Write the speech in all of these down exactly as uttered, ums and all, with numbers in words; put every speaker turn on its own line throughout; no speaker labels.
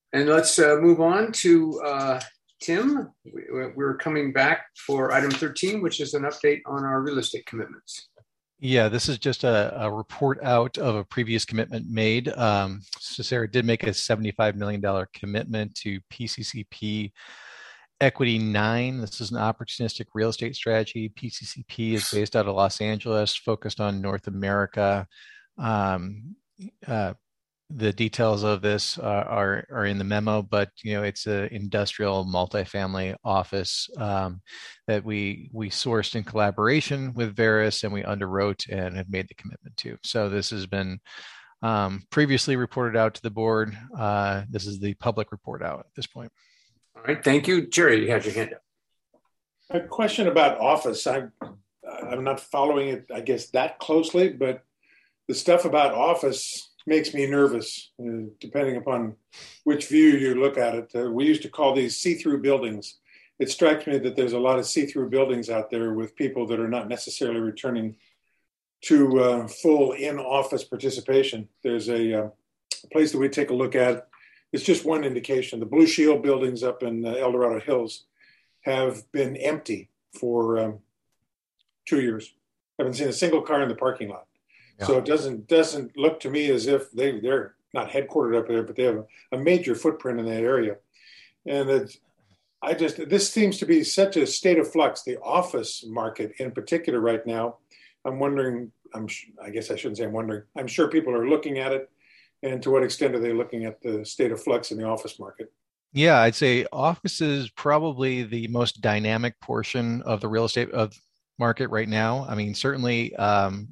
And let's uh, move on to uh, Tim. We, we're coming back for item thirteen, which is an update on our real estate commitments.
Yeah, this is just a, a report out of a previous commitment made. Um, so Sarah did make a seventy-five million dollars commitment to P C C P Equity nine. This is an opportunistic real estate strategy. P C C P is based out of Los Angeles, focused on North America. Um, uh, the details of this uh, are are in the memo, but you know it's an industrial multifamily office um, that we we sourced in collaboration with Veris, and we underwrote and have made the commitment to. So this has been um, previously reported out to the board. Uh, this is the public report out at this point.
All right, thank you, Jerry. You had your hand up.
A question about office. I'm I'm not following it, I guess, that closely, but the stuff about office makes me nervous, uh, depending upon which view you look at it. Uh, we used to call these see-through buildings. It strikes me that there's a lot of see-through buildings out there with people that are not necessarily returning to uh, full in-office participation. There's a, uh, a place that we take a look at. It's just one indication. The Blue Shield buildings up in uh, El Dorado Hills have been empty for um, two years. I haven't seen a single car in the parking lot. Yeah. So it doesn't doesn't look to me as if they, they're not headquartered up there, but they have a, a major footprint in that area. And it's, I just, this seems to be such a state of flux, the office market in particular right now. I'm wondering, I'm, I guess I shouldn't say I'm wondering, I'm sure people are looking at it. And to what extent are they looking at the state of flux in the office market?
Yeah, I'd say office is probably the most dynamic portion of the real estate of market right now. I mean, certainly um,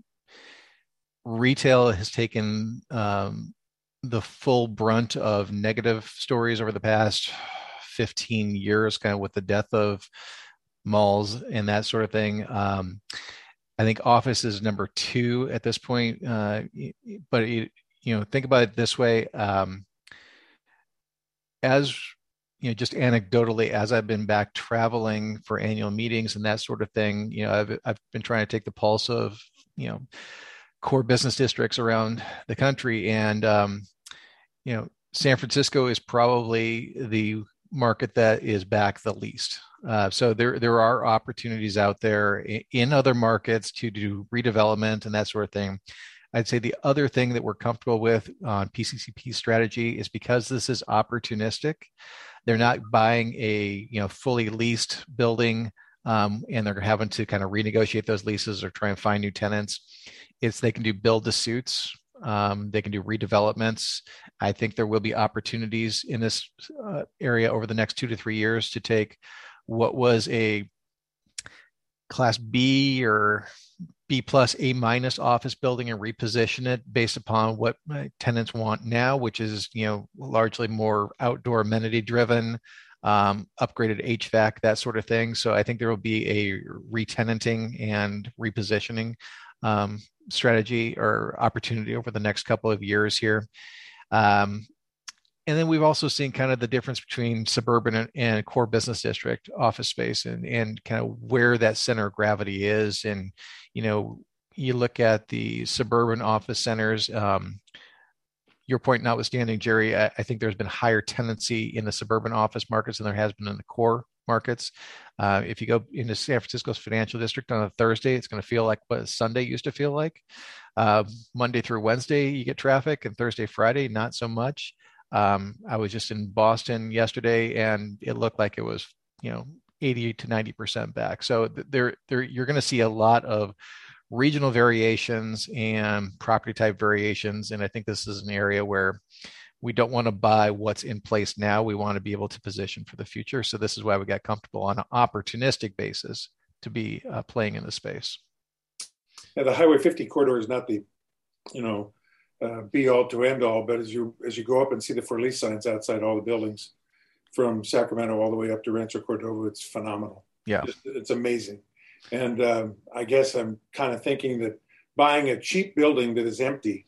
retail has taken um, the full brunt of negative stories over the past fifteen years, kind of with the death of malls and that sort of thing. Um, I think office is number two at this point, uh, but it, you know, think about it this way. Um, as you know, just anecdotally, as I've been back traveling for annual meetings and that sort of thing, you know, I've I've been trying to take the pulse of, you know, core business districts around the country, and um, you know, San Francisco is probably the market that is back the least. Uh, so there there are opportunities out there in, in other markets to do redevelopment and that sort of thing. I'd say the other thing that we're comfortable with on P C C P strategy is because this is opportunistic. They're not buying a you know fully leased building um, and they're having to kind of renegotiate those leases or try and find new tenants. It's they can do build to suits. Um, they can do redevelopments. I think there will be opportunities in this uh, area over the next two to three years to take what was a class B or B plus A minus office building and reposition it based upon what tenants want now, which is, you know, largely more outdoor amenity driven, um, upgraded H V A C, that sort of thing. So I think there will be a re-tenanting and repositioning um, strategy or opportunity over the next couple of years here. Um, And then we've also seen kind of the difference between suburban and, and core business district office space and, and kind of where that center of gravity is. And, you know, you look at the suburban office centers, um, your point notwithstanding, Jerry, I, I think there's been higher tenancy in the suburban office markets than there has been in the core markets. Uh, if you go into San Francisco's financial district on a Thursday, it's going to feel like what Sunday used to feel like. Uh, Monday through Wednesday, you get traffic, and Thursday, Friday, not so much. Um, I was just in Boston yesterday, and it looked like it was, you know, eighty to ninety percent back. So there, there, you're going to see a lot of regional variations and property type variations. And I think this is an area where we don't want to buy what's in place now. We want to be able to position for the future. So this is why we got comfortable on an opportunistic basis to be uh, playing in the space.
Yeah, the Highway fifty corridor is not the, you know, Uh, be all to end all, but as you as you go up and see the for lease signs outside all the buildings from Sacramento all the way up to Rancho Cordova, it's phenomenal.
Yeah,
Just, it's amazing. And um, I guess I'm kind of thinking that buying a cheap building that is empty,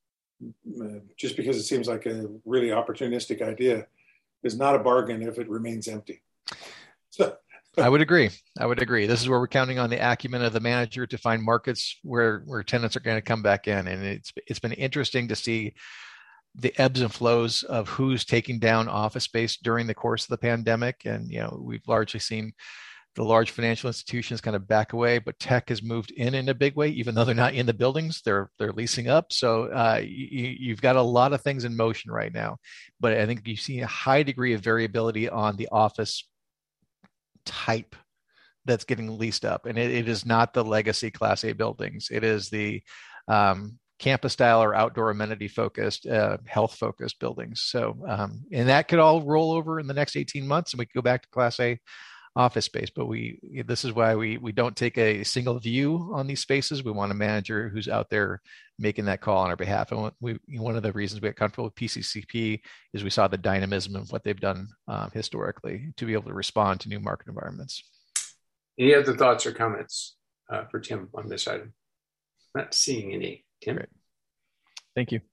uh, just because it seems like a really opportunistic idea, is not a bargain if it remains empty. So.
I would agree. I would agree. This is where we're counting on the acumen of the manager to find markets where, where tenants are going to come back in. And it's it's been interesting to see the ebbs and flows of who's taking down office space during the course of the pandemic. And, you know, we've largely seen the large financial institutions kind of back away, but tech has moved in in a big way, even though they're not in the buildings, they're they're leasing up. So uh, you, you've got a lot of things in motion right now. But I think you see a high degree of variability on the office type that's getting leased up. And it, it is not the legacy Class A buildings. It is the um, campus style or outdoor amenity focused, uh, health focused buildings. So, um, and that could all roll over in the next eighteen months and we could go back to Class A office space. But we, this is why we, we don't take a single view on these spaces. We want a manager who's out there making that call on our behalf. And we, one of the reasons we got comfortable with P C C P is we saw the dynamism of what they've done um, historically to be able to respond to new market environments.
Any other thoughts or comments uh, for Tim on this item? Not seeing any. Tim?
Great. Thank you.